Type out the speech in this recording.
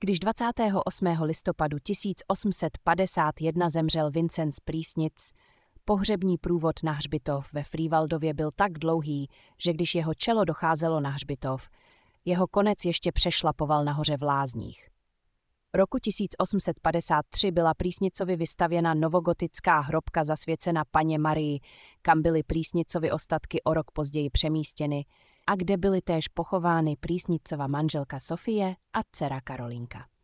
Když 28. listopadu 1851 zemřel Vincenc z Prýsnic, pohřební průvod na hřbitov ve Frývaldově byl tak dlouhý, že když jeho čelo docházelo na hřbitov, jeho konec ještě přešlapoval nahoře v lázních. Roku 1853 byla Prýsnicovi vystavěna novogotická hrobka zasvěcena Panně Marii, kam byly Prýsnicovi ostatky o rok později přemístěny a kde byly též pochovány Prýsnicova manželka Sofie a dcera Karolinka.